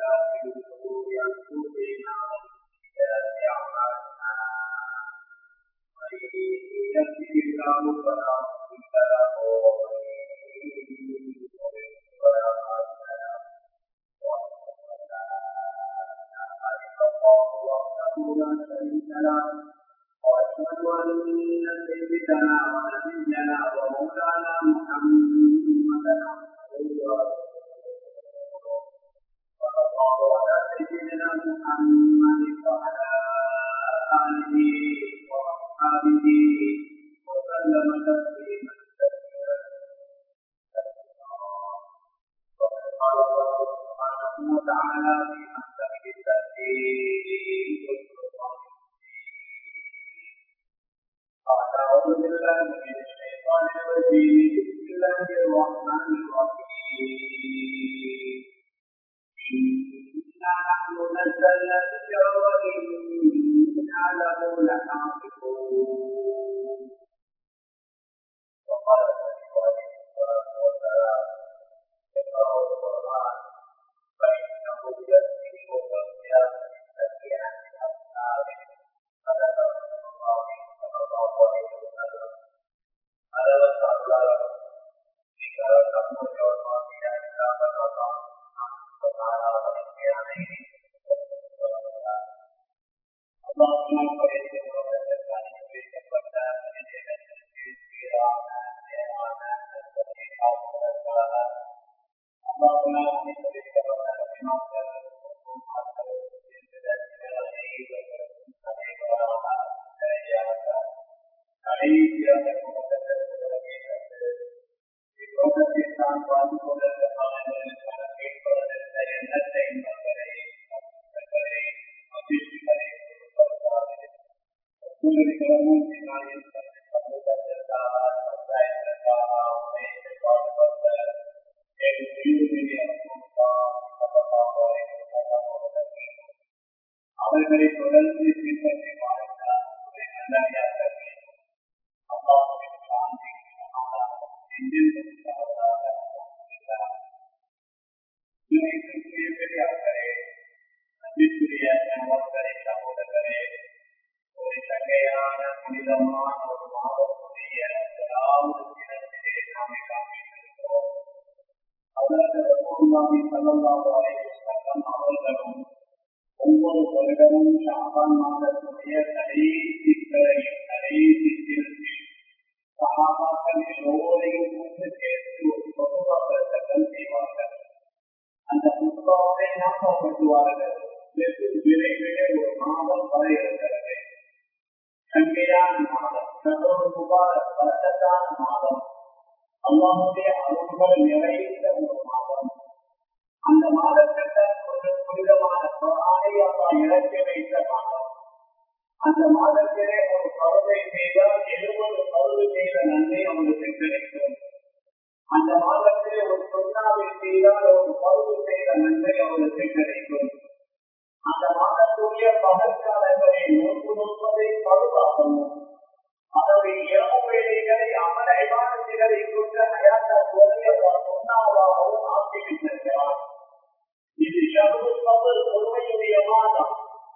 بالله من شرور أنفسنا ومن سيئات أعمالنا من يهده الله فلا مضل له ومن يضلل فلا هادي له وأشهد أن لا إله إلا الله وحده لا شريك له وأشهد أن سيدنا ونبينا ومولانا محمدا عبده ورسوله صلى الله على سيدنا محمد وعلى آله وأصحابه وسلم تسليما كثيرا وقد قال الله سبحانه وتعالى في محكمه التنزيل أعوذ بالله من الشيطان الرجيم بسم الله الرحمن الرحيم إنا نحن نزلنا الذكر وإنا له لحافظون وقال النبي عليه الصلاة والسلام اقرأوا القرآن فإنه يسير ويغفر للسيئات أصحابه صدق رسول الله صلى الله عليه وسلم அளவற்ற அருளாளர் நிகரற்ற முறையோர்மாகிய இல்லாமல் அல்லாஹ் அல்லாஹ்வினால் படைத்து உலகத்திற்கான வைக்கப்பட்ட மனிதர்களுக்கு சீரான நேரான நற்வழியை காட்டுவதற்காக அல்லாஹ்வினால் அனுமதிக்கப்பட்ட நபிமார்கள் தலைவராக கடைசியாக இவ்வுலகத்தில் தான் வாழ்ந்து கொண்டிருக்கான கேட்பதற்க எண்ணத்தை மக்களை மகிழ்ச்சிகளை கொடுப்பதற்காக ஒவ்வொருவரும் நாளில் சமூகத்திற்காக சமுதாயத்திற்காக அமைத்து பாடுபட்ட அவர்களை தொடர்ந்து பின்பற்றி வாழ்ந்தார் அல்லாஹ்வின் சாந்தி பெரியார்களே நம்பிக்குரிய கணவர்களே சகோதரர்களே ஒரு சங்கையான புனிதமான ஒரு மாதத்துடைய முதலாவது தினத்திலே நாமே காண்பித்திருக்கிறோம். அவர்களும் ஒவ்வொரு வருடமும் ஷாபான் மாதத்துடைய கடைசி தினத்தில் சஹாபாக்கள் எல்லோரையும் ஒன்று சேர்த்து ஒரு பொதுவாக்கத்தக்கம் செய்வார்கள். அந்த புத்தகத்தை ஞாபகப்படுத்துவார்கள். வெகு விரைவிலே ஒரு மாதம் வர இருக்கிறது. சங்கையான மாதம், பரக்கத்தான மாதம், அல்லாஹ்வுடைய அருள்கள் நிறைந்த ஒரு மாதம். அந்த மாதத்திற்கு ஒரு புனிதமான குர்ஆனை அல்லாஹ் இறக்கி வைத்த மாதம். அந்த மாதத்திலே ஒரு பருவை செய்தால் 70 பருவு செய்த நன்மை அவங்களுக்கு கிடைக்கும். அந்த மாதத்திலே ஒரு சொன்னாவை செய்தால் ஒரு பருவு செய்த நன்மை அவங்களுக்கு கிடைக்கும். அந்த மாதத்துடைய பகற்காலங்களை நோக்குவதை பருவாகவும் அதனுடைய இரவு வேலைகளை அமல விவாதங்களை கொண்டு அயாத்தா போதிய சொன்னாவாகவும் ஆக்கிவிட்டிருக்கிறார். இது ஷஹ்ருல் பொறுமையுடைய மாதம்.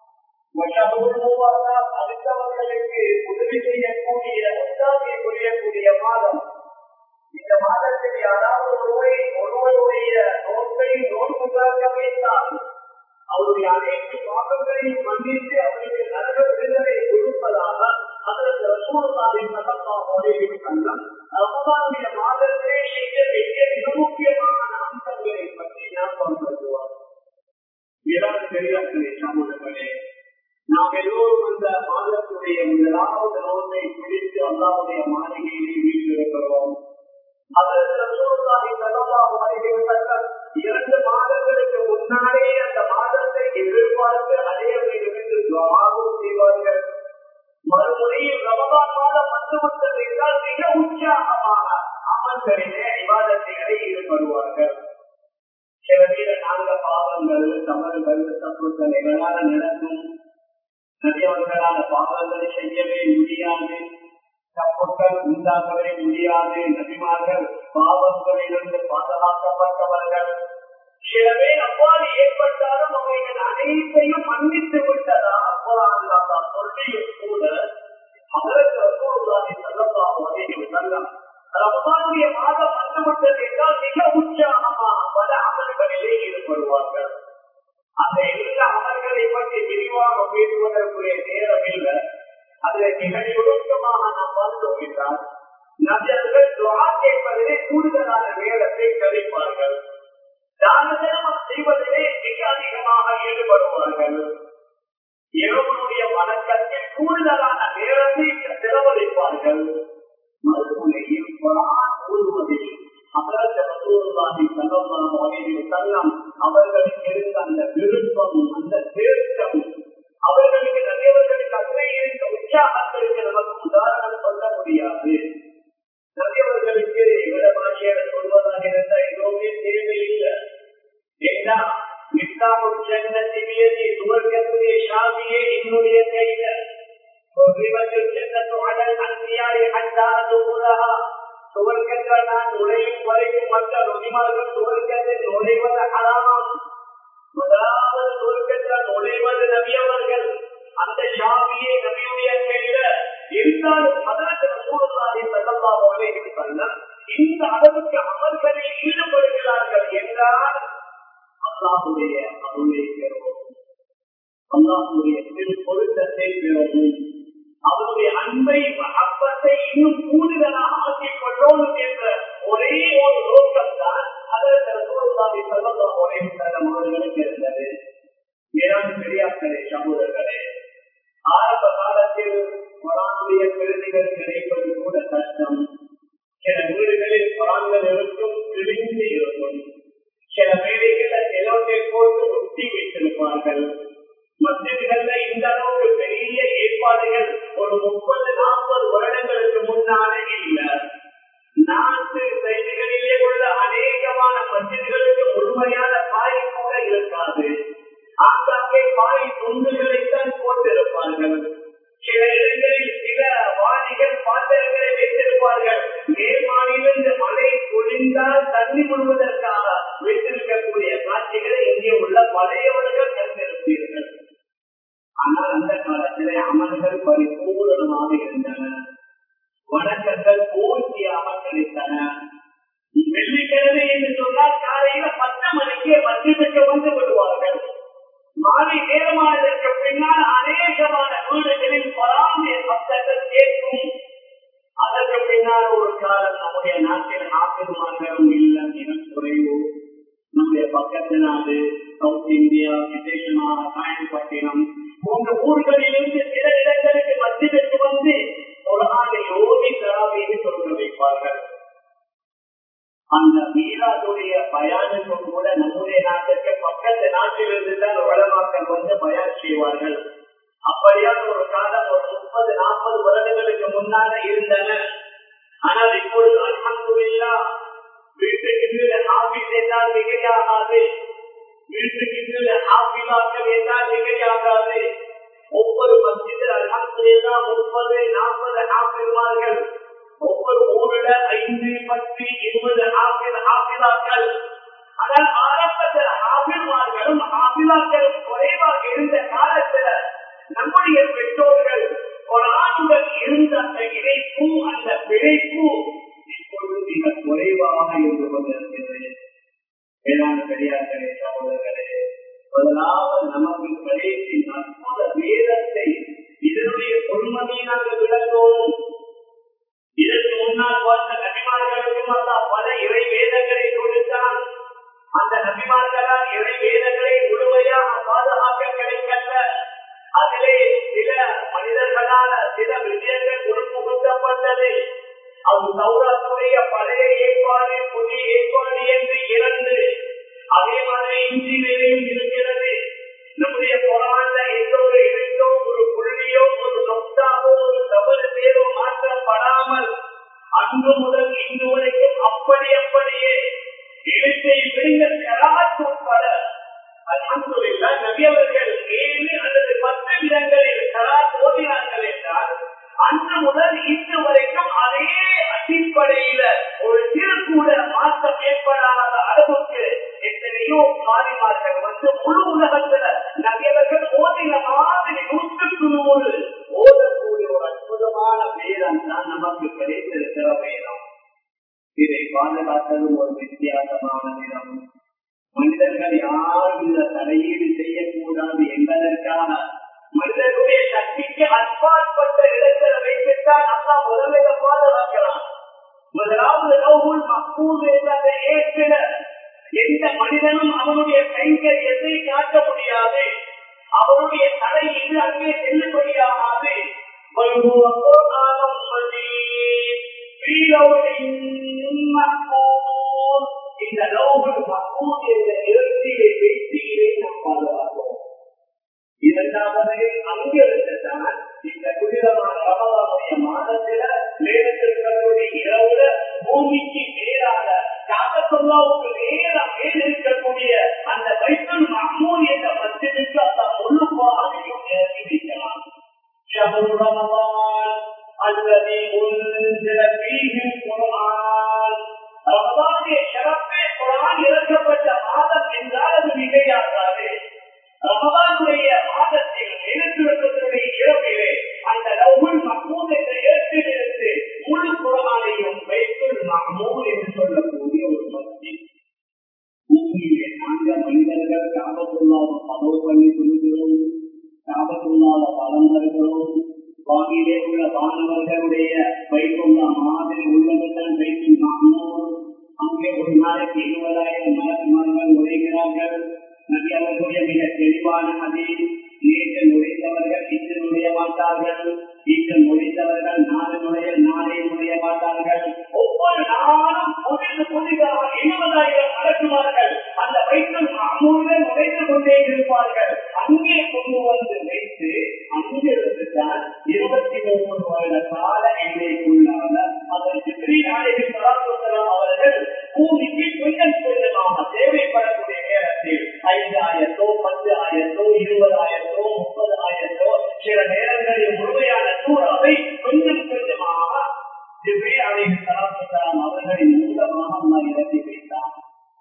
அடுத்தவர்களுக்கு உதவி செய்யக்கூடிய ஒத்தாசை புரியக்கூடிய மாதம். இந்த மாதத்தில் யாராவது ஒருவருடைய நோக்கை நோக்குதாக வைத்தால் அவருடைய அனைத்து பாவங்களையும் மன்னித்து அவருக்கு நரக விடுதலை கொடுப்பதாக அதற்கு ரசூலுல்லாஹி ஸல்லல்லாஹு அலைஹி வஸல்லம் ரமலானுடைய மாதத்திலே செய்ய வேண்டிய மிக முக்கியமான அம்சங்களை பற்றி ஞாபகப்படுத்துவார். இரண்டு பெரியார்களே சகோதரர்களே, நாம் எல்லோரும் அந்த மாதத்துடைய முதலாவது நோக்கை பிடித்து அல்லாஹ்வுடைய மாளிகையிலே வீட்டிருக்கிறோம். அதற்கு ரசூலுல்லாஹி ஸல்லல்லாஹு அலைஹி வஸல்லம் 2 மாதங்களுக்கு முன்னாலே அந்த மாதத்தை எதிர்பார்த்து அடைய வேண்டும் என்று துஆவும் செய்வார்கள். மறுமுறையில் ரமலான் மாதம் வந்துவிட்டது என்றால் மிக உற்சாகமாக அமல்களிலே இபாதத்துகளிலே ஈடுபடுவார்கள். சில பேர் நான்கு பாவங்கள், தவறுகள், தப்புக்கள் எங்களால் நடக்கும். நிறையவர்களான பாவங்களை செய்யவே முடியாது, தப்புக்கள் உண்டாகவே முடியாது. நபிமார்கள் பாவங்களிலிருந்து பாதுகாக்கப்பட்டவர்கள். சில பேர் அவ்வாறு ஏற்பட்டாலும் அவைகள் அனைத்தையும் மன்னித்து விட்டதா குர்ஆன் சொல்லியும் கூட அதற்கு ரசூலுல்லாஹி ஸல்லல்லாஹு அலைஹி வஸல்லம் ரமதானுடைய மாதம் வந்துவிட்டது என்றால் மிக உற்சாகமா பல அமல்களிலே ஈடுபடுவார்கள். அந்த எல்லா அமல்களை பற்றி விரிவாக பேசுவதற்குரிய நேரம் இல்லை. அதில் மிக சுருக்கமாக நாம் பார்த்தோம் என்றால் நபியர்கள் துஆ கேட்பதிலே கூடுதலான நேரத்தை கழிப்பார்கள். தான தர்மம் செய்வதிலே மிக அதிகமாக ஈடுபடுவார்கள். இரவனுடைய வணக்கத்தில் கூடுதலான நேரத்தை செலவழிப்பார்கள். மறுமுனையில் குர்ஆன் ஓதுவதில் ஹஜ்ரத் ரசூலுல்லாஹி ஸல்லல்லாஹு அலைஹி வஸல்லம் அவர்களுக்கு இருந்த அந்த விருப்பம், அந்த தேர்ச்சம், அவர்களுக்கு நபியவர்களுக்கு அங்கே இருந்த உற்சாகத்திற்கு நமக்கு உதாரணம் சொல்ல முடியாது. நபியவர்களுக்கு விடமாடியாக சொல்வதாக இருந்த எதுவுமே தேவையில்லை. ஏன்னா மிஸ்தாபுல் ஜன்னத்தி பியதி, சுவர்க்கத்துடைய சாவியே என்னுடைய கையில. சுவர்க்கத்தில் நான் நுழையும் வரைக்கும் மற்ற நொடிமார்கள் சுவர்க்கத்தில் நுழைவது ஹராம். முதலாவது சுவர்க்கத்தில் நுழைவது நபியவர்கள். அந்த சாவியை நபியுடைய கையில இருந்தாலும் ஹஜ்ரத் ரசூலுல்லாஹி ஸல்லல்லாஹு அலைஹி வஸல்லம் இந்த அளவுக்கு அமல்களில் ஈடுபடுகிறார்கள் என்றால் அல்லாஹ்வுடைய அருளை பெறுவோம், அல்லாஹ்வுடைய திருப்பொருத்தத்தை பெறுவோம், அவருடைய அன்பை மஹப்பத்தை இன்னும் கூடுதலாக ஆக்கிக் கொள்ளோம் என்ற ஒரே ஒரு நோக்கம் தான் ஹஜ்ரத் ரசூலுல்லாஹி ஸல்லல்லாஹு அலைஹி வஸல்லம் அவர்களுக்கு இருந்தது. மேலான பெரியார்களே, சகோதரர்களே, ஆரம்ப காலத்தில் குர்ஆனுடைய பிரதிகள் கிடைப்பது கூட கஷ்டம். சில வீடுகளில் குர்ஆன்கள் இருக்கும், கிழிந்து இருக்கும். சில வேலைகளில் செலவத்தை போட்டு ஒட்டி வைத்திருப்பார்கள். மஸ்ஜிதுகள்ல இந்த அளவுக்கு பெரிய ஏற்பாடுகள் ஒரு 30-40 வருடங்களுக்கு முன்னாலே இல்லை. நாட்டு சைடுகளிலே உள்ள அநேகமான மஸ்ஜிதுகளுக்கு முழுமையான பாய் கூட இருக்காது. ஆங்காங்கே பாய் துண்டுகளைத்தான் போட்டிருப்பார்கள். சில இடங்களில் சில வாடிகள் பாத்திரங்களை வைத்திருப்பார்கள். மேல்மாடியிலிருந்து மழை பொழிந்தால் தண்ணி முழுவதற்காக வைத்திருக்கக்கூடிய காட்சிகளை இங்கே உள்ள பழையவர்கள் கண்டிருப்பீர்கள். ஆனால் அந்த காலத்திலே அமல்கள் பரிபூரணமாக இருந்தன, வணக்கங்கள் பூர்த்தியாக கிடைத்தன. வெள்ளிக்கிழமை என்று சொன்னால் காலையில 10 மணிக்கு மஸ்ஜிதுக்கு வந்து விடுவார்கள். மாலை நேரமானதற்கு பின்னால் அநேகமான வீடுகளில் பராமரிய சப்தங்கள் கேட்கும். அதற்கு பின்னால் ஒரு காலம் நம்முடைய நாட்டில் ஆசிரியர்களும் இல்லை, மிக குறைவு. நம்முடைய பக்கத்து நாடு சவுத் இந்தியா, விசேஷமாக காயல்பட்டினம் போன்ற ஊர்களிலிருந்து சில இடங்களுக்கு மஸ்ஜிதுக்கு வந்து குர்ஆனை ஓதி தராவீஹ் சொல்ல வைப்பார்கள். அந்த மீராதுடைய பயானுக்கும் கூட நம்முடைய நாட்டுக்கு பக்கத்து நாட்டிலிருந்து தான் உலமாக்கள் வந்து பயான் செய்வார்கள். அப்படியான ஒரு காலம் ஒரு 30-40 வருடங்களுக்கு முன்னால இருந்தன. ஆனால் இப்பொழுது அல்ஹம்துலில்லாஹ் வீட்டுக்கு ஹாஃபிஸ் என்றால் மிகையாகாது, வீட்டுக்கு ஹாஃபிலாக்கள் என்றால் மிகையாகாது. ஒவ்வொரு மஸ்ஜிதில் அல்ஹம்துலில்லாஹ் 30-40 ஹாஃபிஸ்மார்கள், ஒவ்வொரு ஊரில் 5, 10, 20 ஹாஃபிலாக்கள். ஆனால் ஆரம்பத்தில் ஹாஃபில்மார்களும் ஹாஃபிலாக்களும் குறைவாக இருந்த காலத்தில் நம்முடைய பெற்றோர்கள் குர்ஆனுடன் இருந்த அந்த இணைப்பு, அந்த பிழைப்பு இப்பொழுது மிக குறைவாக இருந்து கொண்டிருக்கிறது. வேளாண் பெரியார்களே, சகோதரர்களே, முதலாவது நமக்கு கிடைக்கின்ற அற்புத வேதத்தை, இதனுடைய பொறுமதியை நாங்கள் விளங்குவோம். இதற்கு முன்னால் வாழ்ந்த நபிமார்களுக்கும் அல்லாஹ் பல இறை வேதங்களை கொடுத்தான். அந்த நபிமார்களால் இறை வேதங்களை முழுமையாக பாதுகாக்க கிடைக்கல. அதிலே சில மனிதர்களால் சில விஷயங்கள் உட்புகுத்தப்பட்டது. அது தௌராத்துடைய பழைய ஏற்பாடு, புதிய ஏற்பாடு என்று 2. அதே மாதிரி இன்ஜினியரிங் இருக்கிறது. நம்முடைய குர்ஆன்ல எந்த ஒரு எழுத்தோ, ஒரு புள்ளியோ, ஒரு நொக்தாவோ, ஒரு தவறு பேரோ மாற்றப்படாமல் அன்று முதல் இன்று வரைக்கும் அப்படியே எழுத்தை விழுந்த கராத் உட்பட அல்ஹம்துலில்லாஹ் நபியவர்கள் 7 அல்லது 10 இடங்களில் கராத் ஓதினார்கள் என்றால் அன்று முதல் இன்று வரைக்கும் அதே அடிப்படையில ஒரு சிறு கூட மாற்றம் ஏற்படாத அளவுக்கு எத்தனையோ கால ஆலிமார்கள் வந்து முழு உலகத்துல நபியவர்கள் ஓதின மாதிரி 100 ஓதக்கூடிய ஒரு அற்புதமான வேதம் தான் நமக்கு கிடைத்திருக்கிற வேதம். இதை பாதுகாத்ததும் ஒரு வித்தியாசமான விதம். மனிதர்கள் யாரும் இந்த தலையீடு செய்யக்கூடாது என்பதற்காக மனிதர்களுடைய சக்திக்கு அற்பாற்பட்ட இடத்தில் வைத்துத்தான் அல்லா முதலில் பாதுகாக்கிறான். முதலாவது லவ்ஹுல் மஹ்பூஸ் என்பதை ஏற்கிற எந்த மனிதனும் அவனுடைய கைங்கரியத்தை காட்ட முடியாது, அவருடைய தலையீடு அங்கே செல்லுபடியாகாது. இந்த லவ்ஹுல் மஹ்பூஸ் என்ற எழுத்தியை வைத்து இதை நாம் பாதுகாப்போம். இரண்டாவது அங்கிருந்துதான் இந்த புனிதமான ரமலானுடைய மாதத்தில நேரத்திற்குடைய இரவுல பூமிக்கு நேராக காபத்துல்லாவுக்கு நேராக இருக்கக்கூடிய அந்த பைத்துல் மஹ்மூத் என்ற மஸ்ஜிதுக்கு அந்த முழு பாதையும் நிறுத்தி வைக்கலாம். ஷஹ்ரு ரமலான் அல்லதி உன்சில ஃபீஹில் குர்ஆன். ரமலானுடைய சிறப்பே குர்ஆன் இறக்கப்பட்ட மாதம் என்றால் அது மிகையாகாது. ரமலானுடைய மாதத்தில் எழுத்துடைய இரவிலே அந்த லவ்ஹுல் மஹ்பூஸ் என்ற எழுத்திலிருந்து முழு குர்ஆனையும் பைத்துல் மஹ்மூத் என்று சொல்லக்கூடிய ஒரு மஸ்ஜித். பூமியிலே நாங்கள் மனிதர்கள் காபத்துல்லாவை பதவு பண்ணி சொல்கிறோம், காபத்துல்லாவை வலம் வருகிறோம். வானிலே உள்ள வானவர்களுடைய பைத்துல்லா மாதிரி உள்ளதுதான் பைத்துல் மஹ்மூத். அங்கே ஒரு நாளைக்கு 20,000 மலக்குமார்கள் நுழைகிறார்கள். நபி அவர்களுடைய மிக தெளிவான ஹதீஸ், நேற்று நுழைந்தவர்கள் இன்று நுழைய மாட்டார்கள், இன்று நுழைந்தவர்கள் நாளை நுழைய மாட்டார்கள். ஒவ்வொரு நாளும் புதிதாக 20,000 மலக்குமார்கள் அந்த பைத்துல் மஹ்மூதில் நுழைந்து கொண்டே இருப்பார்கள். அங்கே கொண்டு வந்து வைத்து அங்கிருந்துதான் 23 வருட கால எல்லைக்குள்ளான அதன் ஜிப்ரீல் அலைஹிஸ்ஸலாத்து வஸ்ஸலாம் அவர்கள் பூமிக்கு கொஞ்சம் கொஞ்சமாக தேவைப்படக்கூடிய நேரத்தில் 5 ஆயத்தோ 10 ஆயத்தோ 20 ஆயத்தோ 30 ஆயத்தோ சில நேரங்களில் முழுமையான சூறாவை கொஞ்சம் கொஞ்சமாக ஜிப்ரீல் அலைஹிஸ்ஸலாத்து வஸ்ஸலாம் அவர்களின் மூலமாக அல்லாஹ் இறக்கி வைத்தார்.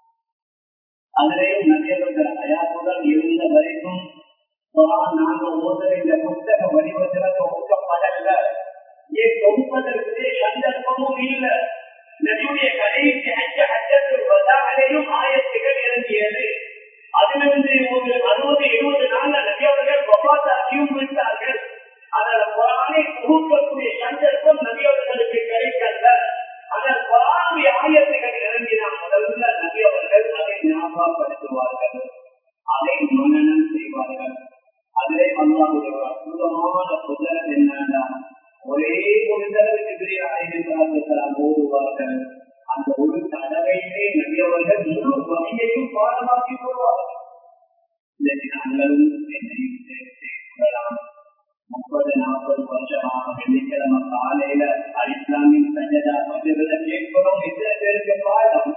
அதிலேயும் நபியவர்கள் ஹயாத்துடன் இருந்த வரைக்கும் நாங்கள் ஓதுகிற இந்த புத்தக வடிவத்தில் தொகுக்கப்படல. ஏன் தொகுப்பதற்கு சந்தர்ப்பமும் இல்லை. நபியுடைய கடைசி ஹஜ்ஜத்துல் வதாஅலையும் ஆயத்துகள் இறங்கியது. அதிலிருந்து ஒரு 60-70 நாள் நபி அவர்கள் வஃபாத் அறிவித்தார்கள். அதன் குர்ஆனை தொகுக்கக்கூடிய சந்தர்ப்பம் நபி அவர்களுக்கு கிடைக்கல. அதன் குர்ஆனுடைய ஆயத்துகள் இறங்கின முதல்ல நபி அவர்கள் அதை ஞாபகப்படுத்துவார்கள், அதை மனனம் செய்வார்கள். அதிலே அல்லாஹ்வுடைய அற்புதமான புத்தகம் என்னன்னா, ஒரே ஒரு தடவை ஜிப்ரீல் அலைஹிஸ்ஸலாத்து வஸ்ஸலாம் ஓதுவார்கள். அந்த ஒரு தடவையிலே நபி அவர்கள் முழு வகையையும் பாடமாக்கி கொள்வார்கள். இதற்கு நாங்களும் என்னையும் சேர்த்து கொள்ளலாம். 30-40 வருஷமாக வெள்ளிக்கிழமை காலையில இஸ்லாமின் சஜதா பஜ்ர்ல கேட்கிறோம். எத்தனை பேருக்கு பாடம்?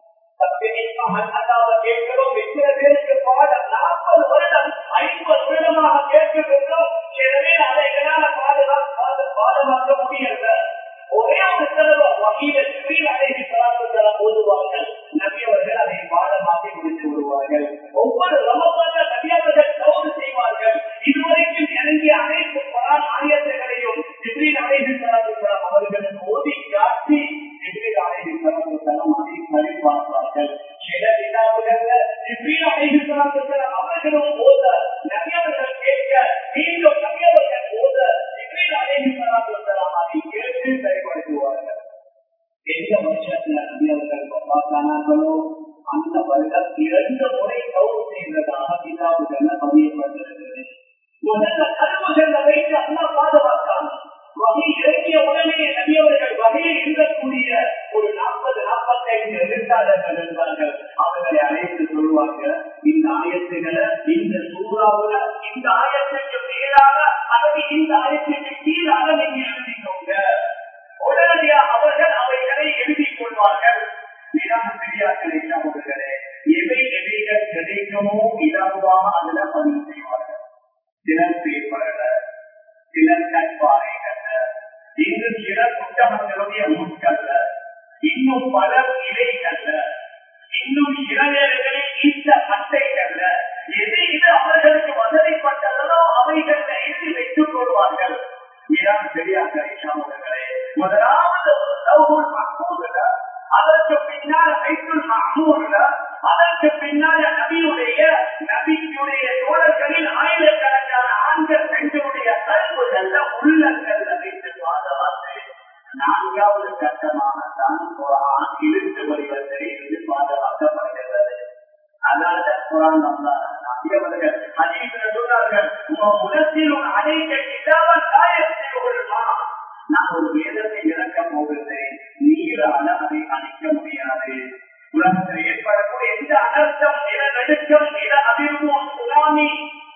கேட்கிறோம். எத்தனை பேருக்கு பாடம்? 40 வருடம் 50 வருடமாக கேட்கின்றோம். எனவே அதை எங்களால பாடமாக்க முடியல. ஒரே ஒரு தடவை வகையில ஜிப்ரீல் அலைஹிஸ்ஸலாத்து வஸ்ஸலாம் ஓதுவார்கள். நபி அவர்கள் அதை பாடமாக்கி முடித்து விடுவார்கள். ஒவ்வொரு ரமலான்ல நபி அவர்கள் தௌபா செய்வார்கள். இதுவரைக்கும் இறங்கிய அனைத்து குர்ஆன் ஆயத்துகளையும் ஜிப்ரீல் அலைஹிஸ்ஸலாத்து வஸ்ஸலாம் அவர்களுக்கு ஓதி காட்டி ஜிப்ரீல் அலைஹிஸ்ஸலாத்து வஸ்ஸலாம் அதை சரிபார்ப்பார்கள். சில கிதாபுகள்ல ஜிப்ரீல் அலைஹிஸ்ஸலாத்து வஸ்ஸலாம் அவர்களும் ஓத, நபி அவர்கள் கேட்க, மீண்டும் நபி அவர்கள் ஓத, ஜிப்ரீல் அலைஹிஸ்ஸலாத்து வஸ்ஸலாம் அதை கேட்டு சரிபடுத்துவார்கள். எந்த வருஷத்துல நபி அவர்கள் வஃபாத்தானார்களோ அந்த வருடம் 2 முறை தௌபா செய்ததாக கிதாபுகள்ல பதியப்பட்டிருக்கிறது. முதல்ல கல்புகள்ல வைத்து அல்லாஹ் பாதுகாத்தான். வகை இறங்கிய உடனே நபி அவர்கள் வகையில் இருக்கக்கூடிய ஒரு 40-45 எழுத்தாளர்கள் இருந்தார்கள். அவர்களை அழைத்து சொல்லுவாங்க, இந்த ஆயத்துகளை இந்த சூறாவுல இந்த ஆயத்துக்கு மேலாக அல்லது இந்த ஆயத்துக்கு கீழாக நீங்க எழுதிக்கோங்க. உடனடியாக அவர்கள் அவைகளை எழுதிக் கொள்வார்கள். பெரியார்களே அவர்களே, எவைகள் கிடைக்குமோ இலகுவாக அதுல பதிவு செய்வார்கள். சிலர் பேப்பர்ல, சிலர் கற்பாறைகள்ல, இன்னும் சிலர் புத்தகங்களுடைய முட்கள்ல, இன்னும் பல இலைகள்ல, இன்னும் சில நேரங்களில் ஈட்ட பட்டைகள்ல எது இது அவர்களுக்கு வசதிப்பட்டதோ அவைகள்ல எழுதி வைத்துக் கொள்வார்கள். இதான் பெரியார்களே சமூகங்களே, முதலாவது லவ்ஹுல் மஹ்பூதுல, அதற்கு பின்னால் பைத்துல் மஅமூர்ல, அதற்கு பின்னால் நபியுடைய தோழர்களின் ஆயிரக்கணக்கான ஆண்கள் பெண்களுடைய கல்விகள்ல உள்ளங்கள்ல வைத்து பாதுகாத்து, நான்காவது கட்டமாகத்தான் குர்ஆன் எழுத்து வடிவத்தில் இருந்து பாதுகாக்கப்படுகிறது. அதனால குர்ஆன் நபியவர்கள் ஹதீஸ்ல சொன்னார்கள், முனஸ்ஸிலுன் அலைக கிதாபன் லா யஸ்திருல் மா, நான் ஒரு வேதத்தை இறக்க போகிறேன், நீரால அதை அழிக்க முடியாது. உலகத்தில் ஏற்படக்கூடிய எந்த அனர்த்தம், நிலநடுக்கம், நில அதிர்வு, சுனாமி,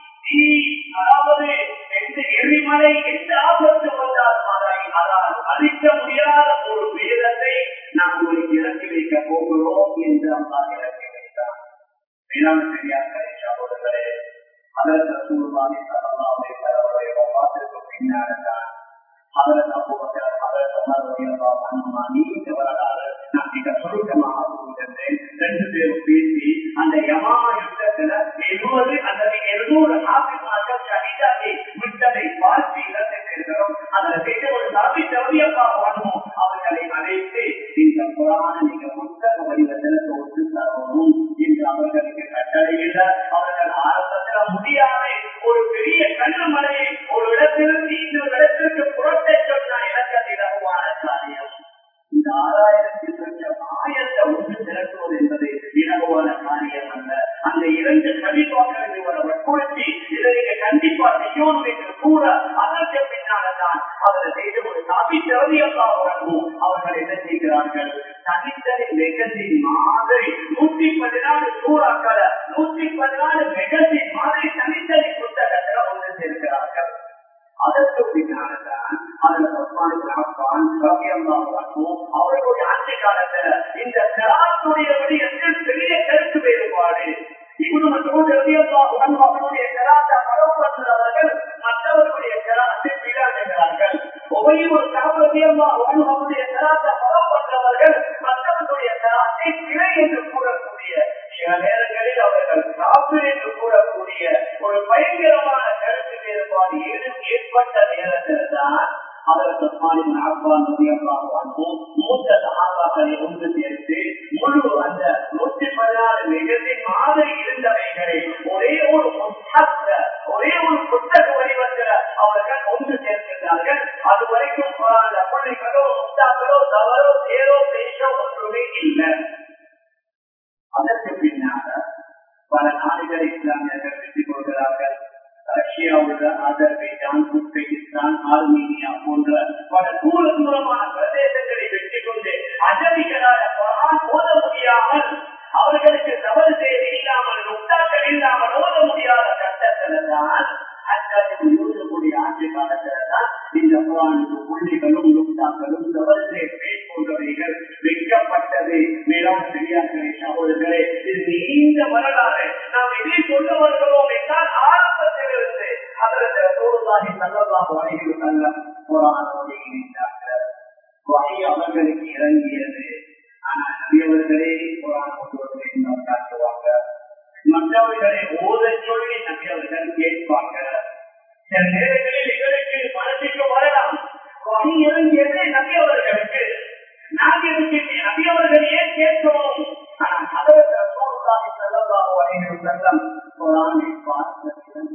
அதாவது எந்த எரிமலை, எந்த ஆபத்து வந்தாலும் அதால் அழிக்க முடியாத ஒரு வேதத்தை நாம் உங்களுக்கு இறக்கி வைக்க போகிறோம் என்று அல்லாஹ் இறக்கி வைத்தார். மேலான பெரியார்களே சகோதரர்களே, அதற்கு ரசூலுல்லாஹி ஸல்லல்லாஹு அலைஹி வஸல்லம் வஃபாத்திற்கு பின்னால்தான் அதற்கு அபூபக்கர், அதற்கு உமர் ரலியல்லாஹு அன்ஹுமா நீண்ட வரலாறு நான் மிக சுருக்கமாக கூறுகின்றேன். 2 பேரும் பேசி அந்த யமாமா யுத்தத்துல 70 அல்லது 200 ஹாஃபிஸ்மார்கள் ஷஹீதாகி விட்டதை பார்த்து இழந்திருக்கிறோம். அதில் செய்த ஒரு சாபித் ரலியல்லாஹு அன்ஹு அவர்களை அழைத்து, இந்த குர்ஆனை நீங்க புத்தக வடிவத்தில் தொகுத்து தரணும் என்று அவர்களுக்கு கட்டளையிட, அவர்கள் ஆரம்பத்தில் முடியாது ஒரு பெரிய கண்ணு மலையை ஒரு இடத்திலிருந்து இன்னொரு இடத்திற்கு புறத்தை சொன்ன இலக்கத்தை இலகுவான காரியம். இந்த 6000 லட்சம் ஆயிரத்தை ஒன்று திரட்டுவது என்பது இலகுவான காரியம் அல்ல. அந்த 2 கவிப்பாக்கள் இவரை வற்புறுத்தி இதை கண்டிப்பா செய்யணும் என்று கூற, அதற்கு பின்னால்தான் அவர்கள் செய்த ஒரு சாபித் ரலியல்லாஹு அன்ஹு அவர்கள் என்ன செய்கிறார்கள், தனித்தனி மெகசின் மாதிரி 114 சூறாக்களை 114 மெகசின் மாதிரி தனித்தனி புத்தகத்தில் ஒன்று சேர்க்கிறார்கள். அதற்கு பின்னால்தான் அவர்களுடைய ஆட்சி காலத்துல இந்த கிராத்துடைய விடயத்தில் பெரிய கருத்து வேறுபாடு. அவர்களுடைய கிராத்தை பலப்படுத்துகிறவர்கள் மற்றவர்களுடைய கிராத்தை பிராட்டுகிறார்கள். ஒரு அவருடைய கிராத்தை பலப்படுத்துறவர்கள் மற்றவர்களுடைய கிராத்தை பிழை என்று கூறக்கூடிய, சில நேரங்களில் அவர்கள் காப்பு என்று கூறக்கூடிய ஒரு பயங்கரமான கருத்து வேறுபாடு ஏற்பட்ட நேரத்தில் தான் அதற்கு மூத்த சகாபாக்களை ஒன்று சேர்த்து முழு அந்த 114 நிகழ்ச்சியின் மாதிரி இருந்தவைகளை ஒரே ஒரு புத்தக வடிவத்தில் அவர்கள் ஒன்று சேர்க்கிறார்கள். அது வரைக்கும் பள்ளிகளோ முத்தாக்களோ தவறோ சேரோ பேசோ ஒன்றுமே இல்லை. அதற்கு பின்னால பல நாடுகளை இஸ்லாமியர்கள் வெற்றிக் கொள்கிறார்கள். ரஷ்யாவுள்ள அசர்பைஜான், உஸ்பெகிஸ்தான், ஆர்மீனியா போன்ற பல தூரமான பிரதேசங்களை வெற்றி கொண்டு அஜமிகளால் குர்ஆன் ஓத முடியாமல், அவர்களுக்கு தவறு செய்ய இல்லாமல், முக்தாக்கள் இல்லாமல் ஓத முடியாத கட்டத்தில்தான் யூசுஃபுடைய ஆட்சி காலத்தில்தான் இந்த குர்ஆனுக்கு புள்ளிகளும் முக்தாக்களும் தவறு செய்ய போன்றவைகள் வைக்கப்பட்டது. மேலான பெரியார்களே சகோதரர்களே, இது நீண்ட வரலாறு. நாம் இதை சொல்ல வருகிறோம் என்றால் ஆரம்பத்திலிருந்து அதற்கு ரசூலுல்லாஹி ஸல்லல்லாஹு அலைஹி வஸல்லம் குர்ஆன் ஓதியிருக்கிறார்கள். வஹி அவர்களுக்கு இறங்கியது. ஆனால் நபி அவர்களே குர்ஆன் ஓதுவதை காட்டுவாங்க, மற்றவர்களை ஓத சொல்லி நபி அவர்கள் கேட்பாங்க. சில நேரங்களில் எங்களுக்கு மனதிற்கு வரலாம், வஹி இறங்கியது நபி அவர்களுக்கு, நாங்கள் நபி அவர்கள் ஏன் கேட்கிறோம்? ஆனால் அதற்கு ரசூலுல்லாஹி ஸல்லல்லாஹு அலைஹி வஸல்லம் குர்ஆனை பார்த்து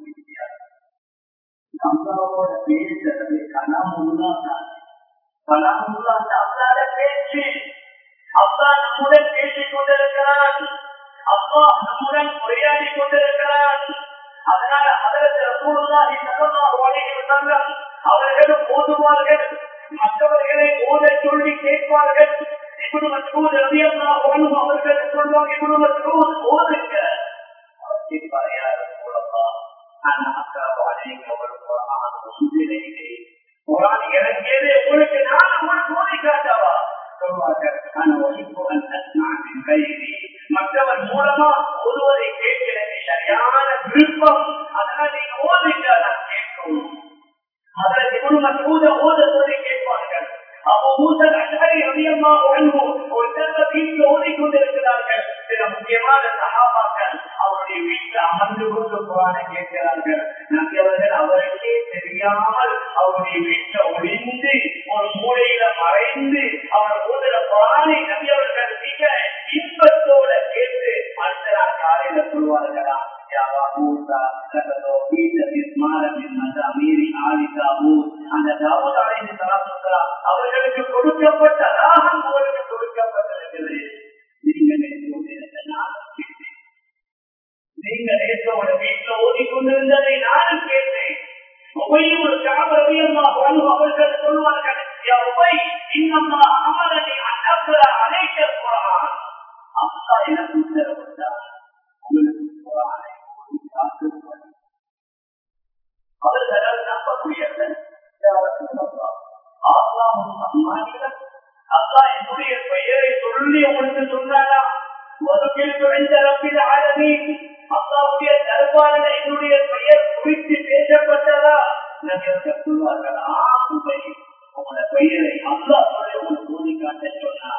அல்லாஹ்வோட பேசுறது கலாமுல்லாஹ் அல்லாஹ்வோட பேச்சு. அல்லாஹ் நம்முடன் பேசிக் கொண்டிருக்கிறான், அல்லாஹ் நம்முடன் உரையாடி கொண்டிருக்கிறான். அதனால அதற்கு ரசூலுல்லாஹி ஸல்லல்லாஹு அலைஹி வஸல்லம் அவர்களும் ஓதுவார்கள், மற்றவர்களை ஓத சொல்லி கேட்பார்கள். இப்னு மஸ்ஊத் ரலியல்லாஹு அன்ஹு அவர்கள் சொல்வாங்க, இப்னு மஸ்ஊத் ஓதுங்க. அவர் கேட்பார், யா ரசூலல்லாஹ் அனா அக்ரஹு அலைக வல் குர்ஆன் உன்சிலைஹி, குர்ஆன் இறங்கியது உங்களுக்கு, நான் உங்களுக்கு ஓதி காட்டவா? சொல்வார்கள், அனா உஹிப்பு அன் அஸ்மா மின் கைரி, மற்றவர் மூலமா ஓதுவதை கேட்கிறது சரியான விருப்பம், அதனால நீங்க ஓதுங்க, நான் கேட்கணும். அதற்கு இப்னு மஸ்ஊத் ஓதுவதை கேட்பார்கள். அப்போ மூசல் அஷ்அரி ரலியல்லாஹு அன்ஹு ஒரு தடவை வீட்டில் ஓடிக்கொண்டிருக்கிறார்கள். சில முக்கியமான சஹாபாக்கள் அவருடைய வீட்டில் அமர்ந்து கொண்டு குர்ஆனை கேட்கிறார்கள். நபி அவர்கள் அவருக்கே தெரியாமல் அவருடைய வீட்டில் ஒளிந்து ஒரு மூலையில மறைந்து அவர் ஓதுற குர்ஆனை நபி அவர்கள் மிக இன்பத்தோட கேட்டு அடுத்த நாள் காலையில சொல்வார்களா, அந்த தாவூத் அலைஹிஸ்ஸலாம் அவர்களுக்கு கொடுக்கப்பட்ட ராகம் அவருக்கு கொடுக்கப்பட்டிருக்கிறது. நீங்கள் நேற்றோட வீட்டில் ஓடிக்கொண்டிருந்ததை நானும் கேட்டேன். அவர்கள் சொல்வார்கள், அப்பா எனக்கு உத்தரவிட்டார் உங்களுக்கு குர்ஆனை அவர்களால் நம்பக்கூடியவர்கள் அல்லா என்னுடைய பெயரை சொல்லி உங்களுக்கு சொன்னாரா? அல்லாவுடைய தர்பாரில் என்னுடைய பெயர் குறித்து பேசப்பட்டதா? சொல்வார்களா, உங்களோட பெயரை அல்லா சொல்லி உங்களுக்கு ஓதி காட்ட சொன்னார்.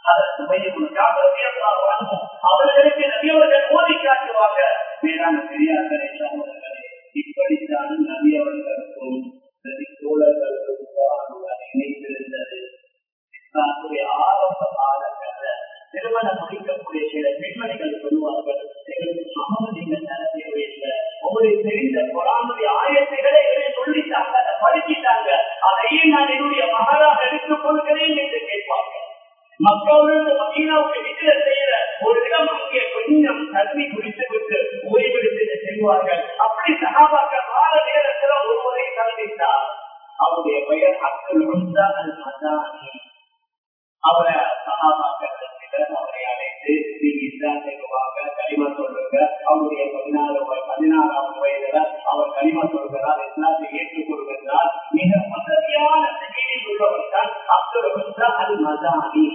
அவர்களுக்கு நபியவர்கள் ஓதி காட்டுவாங்க. மேலான பெரியார்களே, சகோதரர்களே, இப்படித்தான் நபியவர்களுக்கும் தோழர்களுக்கும் இணைந்திருந்தது. இஸ்லாத்துடைய ஆரம்ப காலங்களில் திருமணம் முடிக்கக்கூடிய சில பெண்மணிகள் சொல்லுவார்கள், எங்களுக்கு சமம் நீங்க தர தேவையில்லை, உங்களுக்கு தெரிந்த குர்ஆனுடைய ஆயத்துக்களை சொல்லிட்டாங்க, அதை படிச்சுட்டாங்க, அதையே நான் என்னுடைய மகளாக எடுத்துக் கொள்கிறேன் என்று கேட்பாங்க. மக்களிலிருந்து மதீனாவுக்கு ஹிஜ்ரத் செய்த ஒரு இடம் அங்கே கொஞ்சம் தண்ணி குடித்து விட்டு ஓய்வெடுத்து செல்வார்கள். அப்படி சஹாபாக்கள் வார நேரத்தில் ஒருவரை சந்தித்தார். அவருடைய பெயர் அப்துல் ஹம்சா அல் மதானி. அவரை சஹாபாக்கள் அவரை அழைத்து நீங்க இஸ்லாத்துக்கு வாங்க, கலிமா சொல்லுங்க. அவருடைய 16வது வயதுல அவர் கலிமா சொல்கிறார், இஸ்லாத்தை ஏற்றுக் கொள்கிறார். மிக வசதியான செய்தியில் உள்ளவர் தான் அப்துல் ஹம்சா அல் மதானி.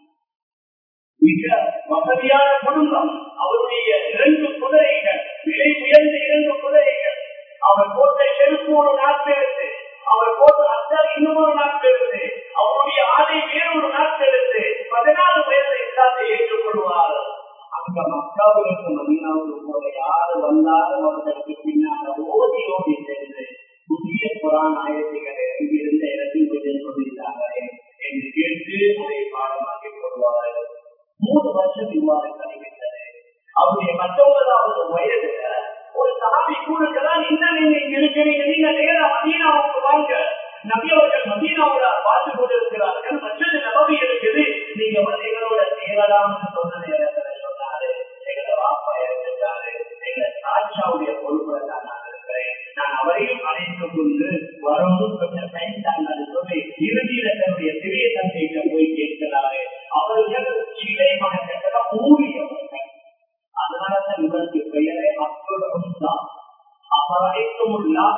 மிக வசதியான குடும்பம். அவருடைய 2 குதிரைகள், விலை உயர்ந்த 2 குதிரைகள். அவர் போட்ட செருப்பு ஒரு நாட்டிலிருந்து, அவர் போட்ட அத்தர் இன்னொரு நாட்டிலிருந்து, அவருடைய ஆடை வேறொரு நாட்டிலிருந்து 14 வயது இஸ்லாத்தை ஏற்றுக்கொள்வார். அங்க மக்காவிற்கு மதீனாவுக்கு போல யாரு வந்தாலும் அவர்களுக்கு பின்னால் ஓடி ஓடி சென்று புதிய குர்ஆன் ஆயத்துக்களை இங்கிருந்த இடத்தில் கொஞ்சம் சொல்லிட்டாங்களே என்று கேட்டு அதை பாடமாக்கிக் கொள்வார்கள். 3 வருஷம் இவ்வாறு கழிவிட்டது. அவருடைய 19வது வயதுல ஒரு சஹாபி கூறுகிறார், இன்னும் நீங்க இங்க இருக்கிறீங்க, நீங்க நேரம் மதீனாவுக்கு வாங்க. நபி அவர்கள் மதீனாவோட பார்த்து கொண்டிருக்கிறார்கள். மஸ்ஜித் நபவி இருக்குது, நீங்க வந்து எங்களோட சேரலாம்னு சொன்னது இடத்துல சொன்னாரு. எங்களை வாப்பா இருக்கிறாரு, எங்களை சாட்சாவுடைய பொறுப்புல தான் நான் இருக்கிறேன், நான் அவரையும் அழைத்து கொண்டு வரணும் கொஞ்சம் பயந்தாங்க சொல்லி இறுதியில தன்னுடைய சிறிய தந்தையிட்ட போய் கேட்கிறாரு. அவர்கள் சிலை வணக்கத்துல ஊழியவர்கள். அதனாலதான் இவருக்கு பெயரே அப்துல் ஹம்சா. அவரைக்கும்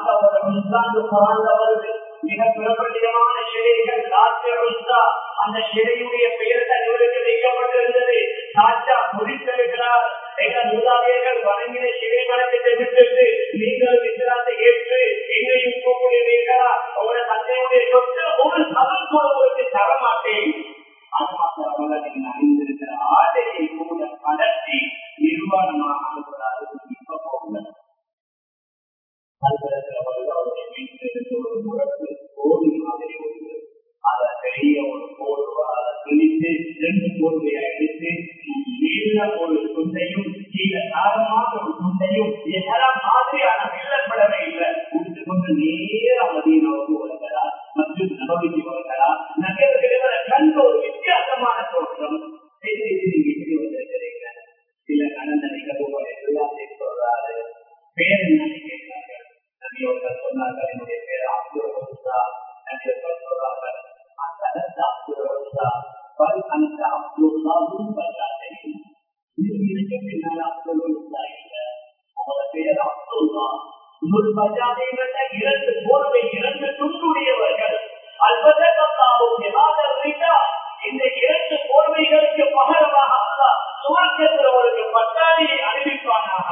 மிக பிரபலியமான சிலைகள் அந்த சிலையுடைய பெயர் தான் இவருக்கு வைக்கப்பட்டிருந்தது. சாச்சா முடித்திருக்கிறார். எங்கள் மூதாதையர்கள் வணங்கின சிலை வணக்கத்தை விட்டுட்டு நீங்கள் இஸ்லாத்தை ஏற்று எங்களையும் கூப்பிடுவீர்களா? உங்களோட தந்தையுடைய சொத்து ஒரு சமத்துவங்களுக்கு தரமாட்டேன். அது மாத்திரமல்ல, நீங்கள் அறிந்திருக்கிற ஆடையை கூட கடத்தி நிர்வாணமாக அனுப்புகிறாரு. இப்ப போங்க அவருடைய வீட்டிலிருந்து ஒரு முழக்கு கோடி மாதிரி ஒன்று, அதை பெரிய ஒரு போர்வா அதை பிரித்து 2 போர்வையை எடுத்து நீள ஒரு துண்டையும் கீழே தாரமாக ஒரு துண்டையும் எல்லாம் மாதிரியான வெள்ளப்படவே இல்லை கொடுத்து கொண்டு நேரம் மதீனாவுக்கு வருகிறார். மஸ்ஜித் நபவிக்கு வருகிறார். நகரங்களை கண்ட ஒரு வித்தியாசமான தோற்றம். நீங்க எப்படி வந்திருக்கிறீங்க? சில நடந்த நிகழ்வுகளை எல்லாத்தையும் சொல்றாரு. பேர் என்ன கேட்கிறார்கள். நபியவர்கள் சொன்னார்கள், என்னுடைய பேர் அப்துல் ஹம்சா. நபியவர்கள் சொல்றார்கள், அந்த அப்துல் ஹம்சா பல் அந்த அப்துல்லாவும் பல்லாதையும் இதுக்கு பின்னால் அப்துல் ஹம்சா இல்லை, அவங்களோட பேர் அப்துல்லா. ஒரு பஜாதைகள் 2 போர்வை 2 துண்டுடையவர்கள். இந்த 2 போர்வைகளுக்கு பகரமாக சுவர்க்கத்தில் பட்டாளியை அறிவிப்பானாக.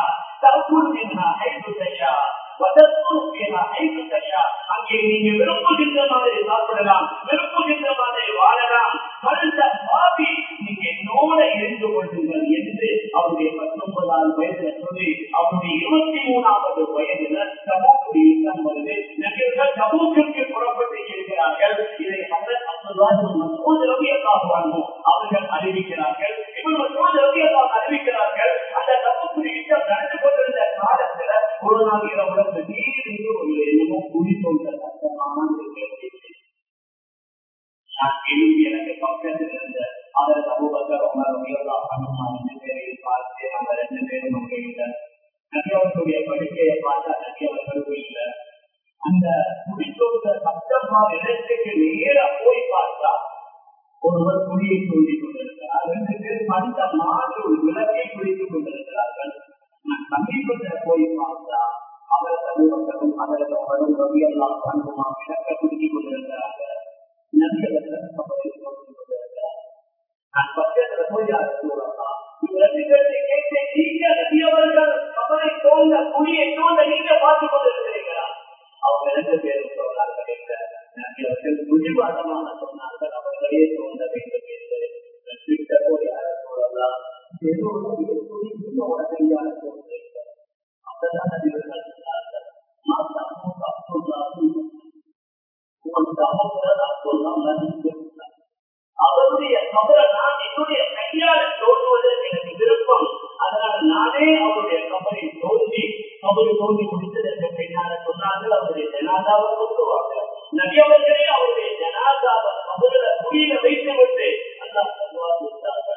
அங்கே நீங்க விரும்புகின்ற மாதிரி சாப்பிடலாம், விரும்புகின்ற மாதிரி அவருடைய 23வது வயதுல தபூக்குடைய யுத்தம் வருது. நபியர்கள் தபூக்கிற்கு புறப்பட்டு இருக்கிறார்கள். இதை ஹஜ்ரத் அப்துல்லாஹ் இப்னு மஸ்ஊத் ரலியல்லாஹு அன்ஹு அவர்கள் அறிவிக்கிறார்கள். இப்னு மஸ்ஊத் ரலியல்லாஹு அறிவிக்கிறார்கள், அந்த தபூக்குடைய யுத்தம் நடந்து கொண்டிருந்த காலத்துல ஒரு நாள் இரவுல திடீரென்று ஒரு என்னமோ குடி தோன்ற சத்தமான எனக்கு பக்கத்தில் இருந்த அதற்கு அபூபக்கர் உமர் ரலியல்லாஹு அன்ஹுமா 2 பேரையும் பார்த்து அந்த 2 பேரும் அங்கே இல்லை. நபியவர்களுடைய படுக்கையை பார்த்தா நபியவர்களும் இல்லை. அந்த குடித்தோன்ற சத்தமான இடத்துக்கு நேர போய் பார்த்தா ஒருவர் குடியை தோண்டிக் கொண்டிருக்கிறார். 2 பேரும் அந்த மாதிரி ஒரு விளக்கை குடித்துக் கொண்டிருக்கிறார்கள். நான் சமீபத்தில் போய் பார்த்தா அவர் அபூபக்கரும் அதற்கு உமரும் ரலியல்லாஹு அன்ஹுமா விளக்க குடித்துக் கொண்டிருக்கிறார்கள். நபியவர்கள் கபரை தோண்டிக் கொண்டிருக்கிறார். நான் பக்கத்துல போய் சொல்லலாம், கேட்டு நீங்க நபியவர்கள் கபரை தோண்ட குடியை தோண்ட நீங்க பார்த்துக் கொண்டிருக்கிறீர்களா? அவங்க 2 பேரும் சொன்னார்கள், நபியவர்கள் முடிவாதமான சொன்னார்கள், அவர்களே தோண்ட வேண்டும் என்று போய் சொல்லலாம். உடனடியாக தோன்றுகிறார். அப்பதான் நபியவர்கள் சொன்னார்கள், அவருடைய கபரை நான் என்னுடைய கையால தோன்றுவது எனக்கு விருப்பம். அதனால நானே அவருடைய கபரை தோன்றி கபரை தோன்றி முடித்ததற்கு பின்னால சொன்னார்கள், அவருடைய ஜனாதாவை கொண்டுவாங்க. நபியவர்களே அவருடைய ஜனாதாவை கபரில குடியில வைத்து விட்டு அல்லாஹ் சொல்வார்கள்,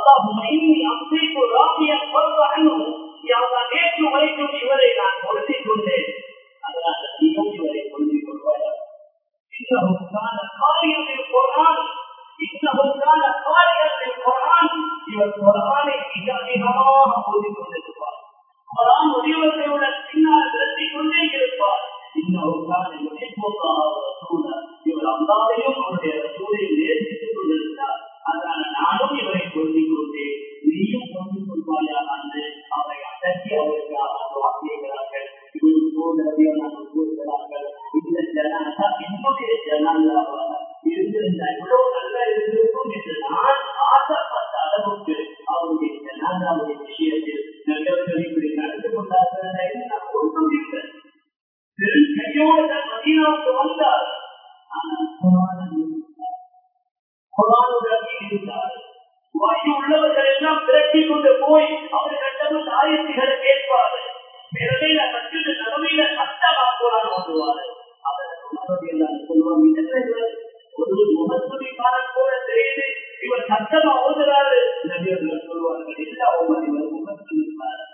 நேற்று வரைக்கும் இவரை நான் பொருத்திக் கொண்டேன், அதனால நீயும் இவரை பொருந்திக் கொள்வாயா? இவர் குர்ஆனை மிக அதிகமாக ஓதிக் கொண்டிருப்பார். குர்ஆன் உரியவர்களுடன் பின்னால் விரட்டிக் கொண்டே இருப்பார். இவர் அல்லாஹ்வையும் அவருடைய ரசூலையும் நேசித்துக் கொண்டிருந்தார். அதனால நானும் இவரை பொருந்திக் கொண்டேன், நீயும் பொருந்திக் கொள்வாயா என்று அவரை அடக்கி அவருக்கு வாக்கியகிறார்கள். கூறுகிறார்கள், இந்த ஜனாதா என்னுடைய ஜனாதாவாக இருந்திருந்த இவ்வளவு நல்லா இருந்திருக்கும் என்று நான் ஆசைப்பட்ட அளவுக்கு அவருடைய ஜனாதாவுடைய விஷயத்தில் நல்லவர்கள் இப்படி நடந்து கொண்டார்கள் என்று நான் ஒன்றும் இல்லை. கையோடு தான் மதீனாவுக்கு வந்தார். ஆனால் குர்ஆனுடன் இருந்தார். வாயு உள்ளவர்கள் எல்லாம் திரட்டி கொண்டு போய் அவர் கண்டது ஆயத்துகளை கேட்பார்கள். மேலையில கட்டிட நடுமையில சட்டமா குர்ஆன் ஓதுவார். ஒரு முகத்துடிக்காரன் போல தெரியுது, இவர் சட்டமா ஓதுறாரு. நபியர்கள் சொல்வார்கள், எல்லா இவர் முகத்துடிக்காரர்.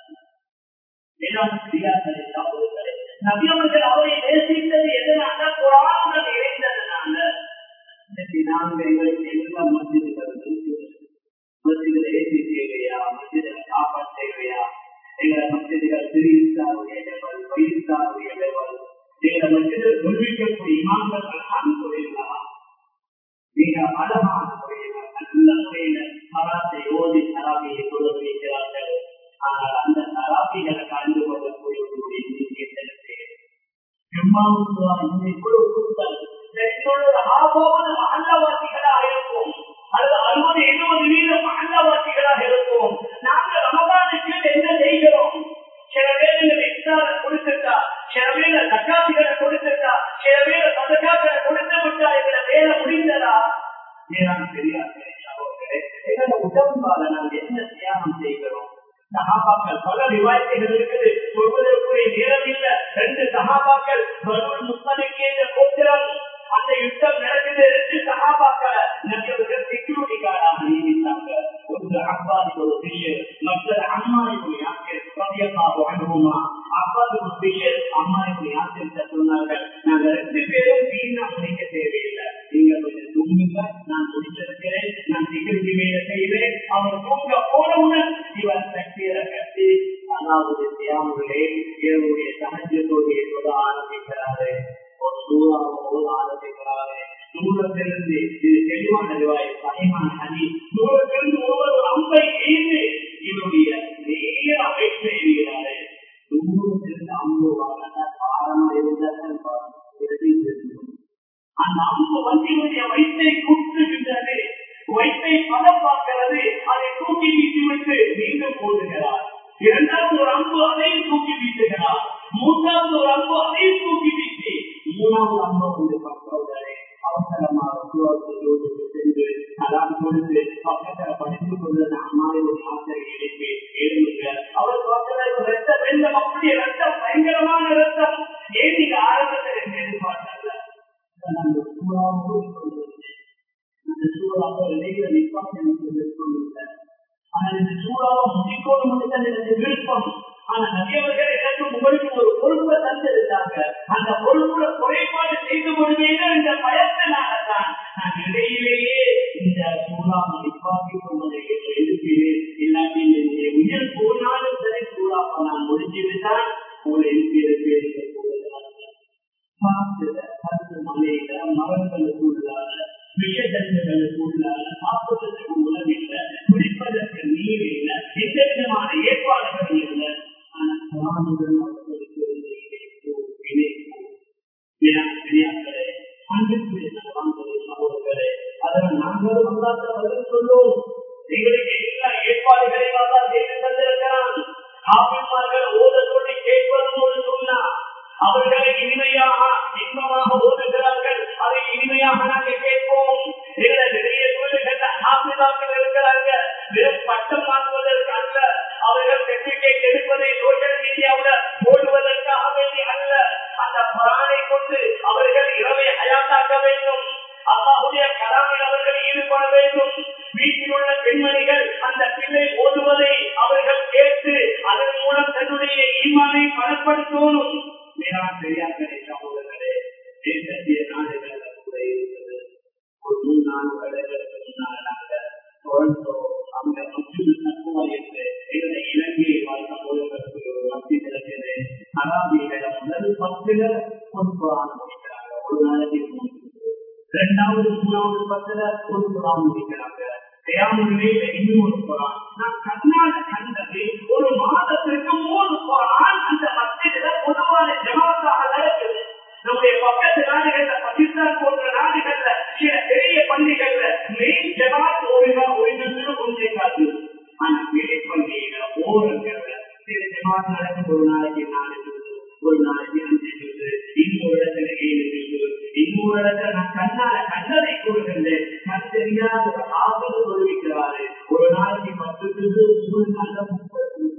நபியவர்கள் அவரை நேசித்தது எதனால? குர்ஆனுடன் இணைந்ததனால. நாங்கள் எல்லாம் மஸ்ஜிதுகள் மஸ்ஜிதுல ஏசி தேவையா, மஸ்ஜிதுல சாப்பாடு தேவையா, எங்களை மஸ்ஜிதுகள் சிறியருடைய லெவல், வயசாருடைய லெவல், எங்களை மஸ்ஜிதில் சொல்லிக்கக்கூடிய இமாம்கள் அனுப்புவீர்களா? மிக அழகான முறையில் நல்ல முறையில தராத்தை ஓதி தராபியை சொல்ல வைக்கிறார்கள். ஆனால் அந்த தராபிகளை கலந்து கொள்ளக்கூடிய ஒரு எண்ணிக்கை இவ்வளவு கூட்டம் மகல்லாவாசிகளாக இருக்கும், அல்லது 60-70 மகல்லாவாசிகளாக இருக்கும். நாங்கள் ரமதானுக்கு என்ன செய்கிறோம்? சில பேர் இஃப்தார கொடுத்துட்டா, சில பேர் ஜக்காத்துகளை கொடுத்துட்டா, சில பேர் சதகாக்களை கொடுத்து விட்டா எங்களை வேலை முடிந்ததா? மேலான பெரியார்களே, சகோதரர்களே, எங்களை உடம்பால நாங்கள் என்ன தியாகம் செய்கிறோம்? சஹாபாக்கள் பல ரிவாயத்துகள் இருக்குது, சொல்வதற்குரிய நேரம் இல்ல. 2 சஹாபாக்கள் பனுல் முஸ்தலிக் என்ற கோத்திரம், அந்த யுத்தம் நடக்குது. 2 சஹாபாக்களை நபியவர்கள் செக்யூரிட்டி கார்டாக நியமித்தாங்க. ஒன்று அப்பாஸ் ஒரு பிஷர், மற்ற அம்மாயிபுல் யாசிர் ரலியல்லாஹு அன்ஹுமா. அப்பாஸ் ஒரு பிஷர், அம்மாயிபுல் யாசிர் சொன்னார்கள், நாங்க 2 பேரும் வீணா முடிக்க தேவையில்லை, நீங்க கொஞ்சம் தூங்குங்க, நான் முடிச்சிருக்கிறேன், நான் செக்யூரிட்டி வேலை செய்வேன். அவர் தூங்க போனவுடன் இவர் சக்தியை கட்டி, அதாவது தியாமுகளே இவருடைய தஹஜ்ஜுடைய தொழ ஆரம்பிக்கிறாரு. ஒரு சூறாவை ஓத ஆரம்பிக்கிறாரு. தூரத்திலிருந்து, இது தெளிவான ரிவாயத், சஹீஹான ஹதீஸ், தூரத்திலிருந்து ஒருவர் ஒரு அம்பை எய்து இவருடைய நேர வயிற்றை எறிகிறாரு. தூரத்திலிருந்து அம்பு வாங்க பாரமா இருந்தால் அந்த அம்பு வண்டியுடைய வயிற்றை குத்துகின்றது. வயிற்றை பதம் பார்க்கிறது, அதை தூக்கி வீசி விட்டு மீண்டும் போடுகிறார். இரண்டாவது ஒரு அம்பு அதையும் தூக்கி வீசுகிறார். மூன்றாவது ஒரு அம்பு அதையும் தூக்கி வீசி மூணாவது அம்பு வந்து பக்கவர்களே அவசரமாக சென்று அதான் கொடுத்து பக்கத்தில் படித்துக் கொண்டு அம்மாவை ஒரு ஆசிரியை எழுப்பி எழுதுங்க. அவர் பக்கத்தில் ரத்த வெள்ளம், அப்படி ரத்தம் பயங்கரமான ரத்தம். ஏன் நீங்க ஆரம்பத்தில் என்ன எதிர்பார்த்தாங்க? அந்த சூழாவோடு அந்த சூழலாக இடையில நிற்பாங்க எனக்கு விருப்பம் இல்லை. ஆனால் இந்த சூழாவை முடிக்கோடு முடித்த எனக்கு விருப்பம். ஆனா நிறையவர்கள் எனக்கு உங்களுக்கு ஒரு பொறுப்பை தந்திருந்தாங்க. அந்த பொறுப்புல குறைபாடு செய்து கொள்வீங்க இந்த பயத்தினால்தான் நான் இடையிலேயே இந்த சூழாவை நிற்பாக்கி கொண்டதை எழுப்பினேன். இல்லாட்டி என்னுடைய உயிர் போனாலும் சரி சூழாவை நான் முடிச்சுவிட்டால் உங்களை எழுப்பியிருப்பேன். மலையில மரங்களுக்கு உள்ளால விஷயங்களுக்கு உள்ளால சாப்பிடுறதுக்கு உணவில்ல, குடிப்பதற்கு நீர் இல்லை, எந்த விதமான ஏற்பாடுகள் இல்லை. அதனால் நாங்களும் பதில் சொல்லுவோம். எங்களுக்கு எல்லா ஏற்பாடுகளையும் தான் செய்து தந்திருக்கிறான். ஆபிமார்கள் ஓத சொல்லி கேட்பதும் ஒரு சொன்னா அவர்களை இனிமையாக இன்பமாக ஓதுகிறார்கள். அதை இனிமையாக நாங்கள் கேட்போம். நிறைய தொழில்கள் ஆபிதாக்கள் இருக்கிறார்கள். வெறும் பட்டம் வாங்குவதற்கு அல்ல, அவர்கள் சர்டிபிகேட் எடுப்பதை சோசியல் மீடியாவுல போடுவதற்காக வேண்டி அல்ல. அந்த குர்ஆனை கொண்டு அவர்கள் இரவை ஹயாத்தாக்க வேண்டும். அல்லாஹ்வுடைய கலாமில் அவர்கள் ஈடுபட வேண்டும். வீட்டில் உள்ள பெண்மணிகள் அந்த பிள்ளை ஓதுவதை அவர்கள் கேட்டு அதன் மூலம் தன்னுடைய ஈமானை பலப்படுத்தணும். பெரியார்களே சகோதரர்களே, தேசிய நாடுகள் கூட இருந்தது. ஒரு 3-4 வருடங்களுக்கு முன்னால் நாங்கள் டொரண்டோ அங்க மஸ்ஜித் தக்வா என்று இலங்கையை வாழ்ந்த சகோதரர்களுக்கு ஒரு மஸ்ஜித் இருக்கிறது. அராபியில முதல் 10 ஒரு குர்ஆன் முடிக்கிறாங்க. ஒரு நாளைக்கு 3, 2வது 3வது 10 ஒரு குர்ஆன் முடிக்கிறாங்க. தயாமுறையில இன்னும் ஒரு குர்ஆன். நான் கண்ணால கண்டது ஒரு மாதத்திற்கு 3 குர்ஆன் அந்த மஸ்ஜித்ல பொதுவான ஜமாத்தாக நடக்குது. நம்முடைய பக்கத்து நாடுகள்ல, பாகிஸ்தான் போன்ற நாடுகள்ல, சில பெரிய பள்ளிகள்ல மெயின் ஜமாத் ஒழுங்கு கொஞ்சம் காத்து. ஆனா வெளிப்பள்ளியில ஓரங்கள்ல சில ஜமாத் நடக்குது. ஒரு நாளைக்கு 4 ஜூஸ், ஒரு நாளைக்கு 5 ஜூஸ், இன்னொரு இடத்துல 7 ஜூஸ், இன்னொரு இடத்துல நான் கண்ணால கண்ணதை கொடுக்கின்றேன். கண் தெரியாத ஒரு ஆபத்து தொழுவிக்கிறாரு. ஒரு நாளைக்கு 10 ஜூஸ், 3 நாள்ல 30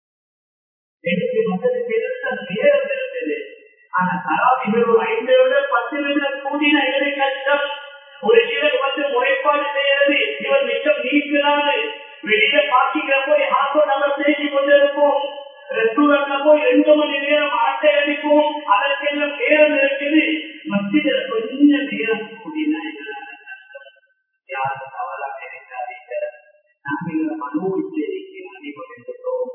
எனக்கு மதத்துக்கு நேரம் இருக்குது. ஆனா தராவிகள் ஒரு 5 விட 10 நிமிடம் கூடின எங்களுக்கு கஷ்டம். ஒரு சிலர் வந்து முறைப்பாடு செய்யறது இவர் மிச்சம் நீக்கிறாரு. வெளியில பாக்கிக்கிற போய் ஹாஸ்டல் நம்ம பேசி கொண்டிருப்போம். ரெஸ்டாரண்ட்ல போய் 2 மணி நேரம் ஆட்டை அடிப்போம். அதற்கெல்லாம் நேரம் இருக்குது. மத்தியில கொஞ்சம் நேரம் கூடின கஷ்டம். யாரும் தவறாக நினைக்காதீங்க. நாங்கள் மனோச்சேரிக்கு அடிபடுகின்றோம்.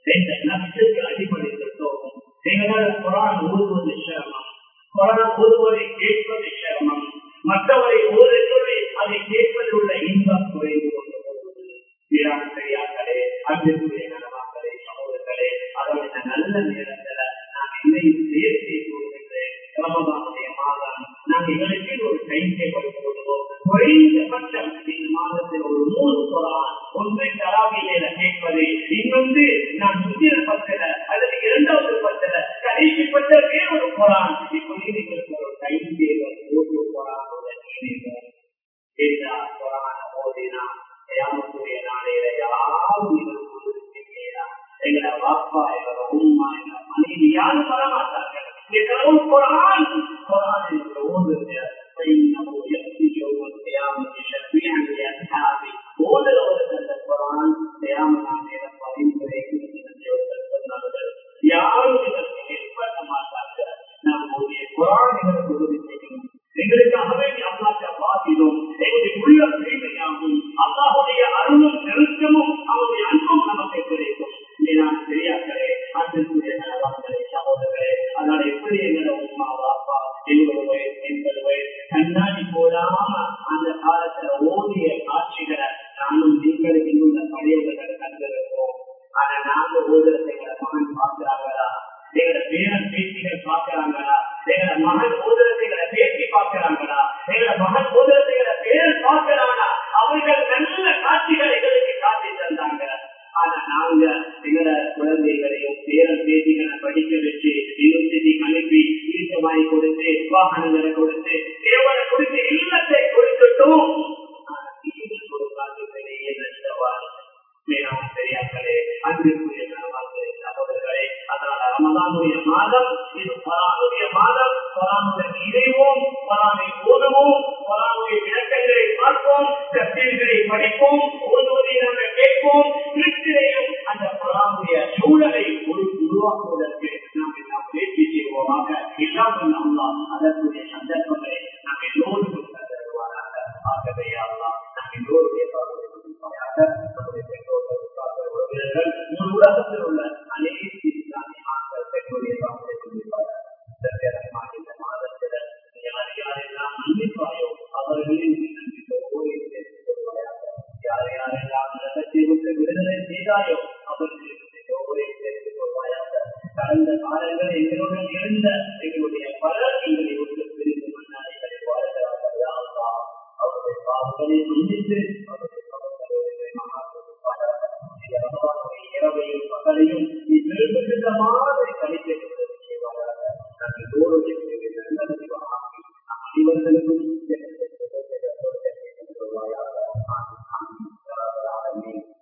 அடிபடுகின்றோம். எங்களால் குர்ஆன் ஓதுவது சிரமம், குர்ஆன் ஓதுவதை கேட்பது சிரமம், மற்றவரை ஓத சொல்லி அதை கேட்பதில் உள்ள இன்பம் குறைந்து கொண்டு போவது. வீராண்மையாக்களே, அன்பிற்குரிய நலவாக்களே, சமூகங்களே, அதோட இந்த நல்ல நேரத்துல நான் என்னையும் சேர்த்து கூறுகின்றேன். ரமதானுடைய மாதம் நாம் எங்களுக்கு ஒரு டைம் டேபிள் போடுவோம். குறைந்தபட்சம் இந்த மாதத்தில் ஒரு 3 குர்ஆன், ஒன்றை தராவியில கேட்பது, இன்னொன்று நான் முந்தின 10 அல்லது 2வது 10 கடைசிப்பட்ட வேறொரு குர்ஆன். இப்படி எங்களுக்கு ஒரு டைம் டேபிள் போட்டு குர்ஆனோட நீங்க குர்ஆன ஓதினா கியாமத்துடைய நாளையில யாரும் எங்களை வாப்பா, எங்களோட உம்மா, எங்களோட மனைவி யாரும் வரமாட்டார்கள். குர்ஆன் ஓதுங்க. யாரும் இதற்கு ஏற்பட மாட்டார்கள். நம்முடைய குர்ஆன்களுக்கு உதவி செய்யும். எங்களுக்காகவே அல்லாஹ்வை வாதிடும். எங்களுடைய உள்ள தூய்மையாகும். அல்லாஹ்வுடைய அருளும் நெருக்கமும் அவருடைய அன்பும் நமக்கு கிடைக்கும். நான் பெரியார்களே, அன்பிற்குரிய நலவாக்களே, சகோதரர்களே, அதனால எப்படி எங்களோட உம்மா வாப்பா 70 வயசு 80 வயசு கண்ணாடி போடாம அந்த காலத்துல ஓடிய காட்சிகளை நானும் நீங்களுக்கு உள்ள பழையவர்களை கண்டிருக்கோம். ஆனா நாங்க ஓதுறதை எங்களோட மகன் பார்க்கிறாங்களா? எங்களோட பேரன் பேத்திகள் பார்க்கிறாங்களா? எங்களோட மகன் ஓதுறதை எங்களோட பேத்தி பார்க்கிறாங்களா? எங்களோட மகன் ஓதுறதை எங்களோட பேரன் பார்க்கிறாங்களா? அவர்கள் நல்ல காட்சிகளை எங்களுக்கு காட்டி தந்தாங்க. ஆனா நாங்க எங்களை படிக்க வச்சு யூனிவர்சிட்டி அனுப்பி வீட்டை வாங்கி கொடுத்து வாகனங்களை கொடுத்து தேவனை கொடுத்து இல்லத்தை கொடுத்துட்டும் கொடுக்காது பெரிய நஷ்டவாதி மேலான பெரியார்களே அன்பிற்குரிய கணவான்களே சகோதரர்களே அதனால ரமதானுடைய மாதம் இது குர்ஆனுடைய மாதம் குர்ஆனுடன் இணைவோம் குர்ஆனை ஓதுவோம் குர்ஆனுடைய விளக்கங்களை பார்ப்போம் தஃசீர்களை படிப்போம் ஓதுவதை நாங்கள் கேட்போம் கிறிஸ்திலையும் அந்த குர்ஆனுடைய சூழலை உருவாக்குவதற்கு நாம் எல்லாம் முயற்சி செய்வோமாக இல்லாமல் அல்லாஹ் அதற்குரிய சந்தர்ப்பங்களை நாம் எல்லோருக்கும் தருவாராக ஆகவே அல்லாஹ் நாம் எல்லோருடைய நம்முடைய பெற்றோர்கள் உலகத்தில் உள்ள அனைத்து இஸ்லாமிய ஆண்கள் பெற்றோருடைய இந்த மாதத்தில் யார் யாரெல்லாம் மன்னிப்பாயோ அவர்களின் யார் யாரெல்லாம் நரகத்தை விட்டு விடுதலை செய்தாயோ அவர்களின் சேர்த்துக் கொள்வாயாக. கடந்த காலங்கள் எங்களுடன் இருந்த எங்களுடைய பலர் எங்களை விட்டு பிரிந்து மன்னாரிகளை வாழ்கிறார்கள். அவருடைய பாவங்களை மன்னித்து அவருடைய இரவையும் பகலையும் மிகுந்த மாதிரி கணித்து செய்வார்கள். அனைவர்களுக்கும்